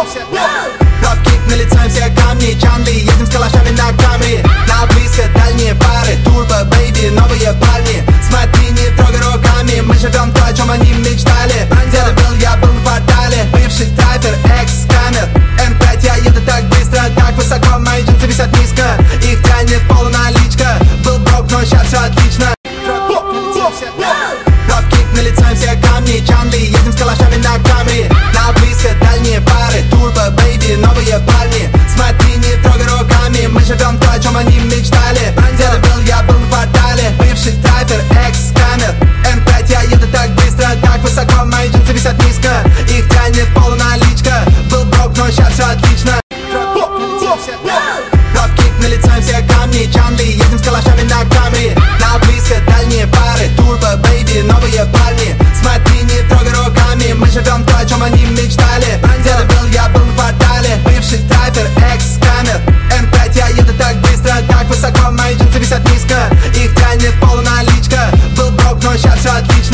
Дропкик на лице, все камни, Чанли, едем с калашами на камере. На близко дальние пары, Турбо, бэйби, новые парни. Смотри, не трогай руками, мы живем то, о чем они мечтали. Где-то был, я был в квартале, бывший траппер, экс-камер. М5, я еду так быстро, так высоко, мои джинсы висят низко. Их тянет полуналичка, был брок, но сейчас все отлично. Дропкик на лице, все камни, Чанли, едем с калашами на камере. На близко дальние пары, Турбо, бэйби, новые парни. Смотри, не трогай руками, мы живем то, о чем они мечтали. Где-то был, я был в квартале, бывший траппер, экс-камер. М5, я еду так быстро, так высоко, мои джинсы висят низко. Их тянет полуналичка, был брок, но сейчас все отлично. Дропкик на лице, все камни, Чанли, едем с калашами на камере. На близко дальние пары, Турбо, бэйби, новые парни. Смотри, не трогай руками, мы живем то, о чем они мечтали. Где-то был, я был в квартале, бывший траппер, экс-камер. М5, я еду так быстро, так высоко, мои джинсы висят низко. Их тянет полуналичка, был брок, но сейчас все отлично.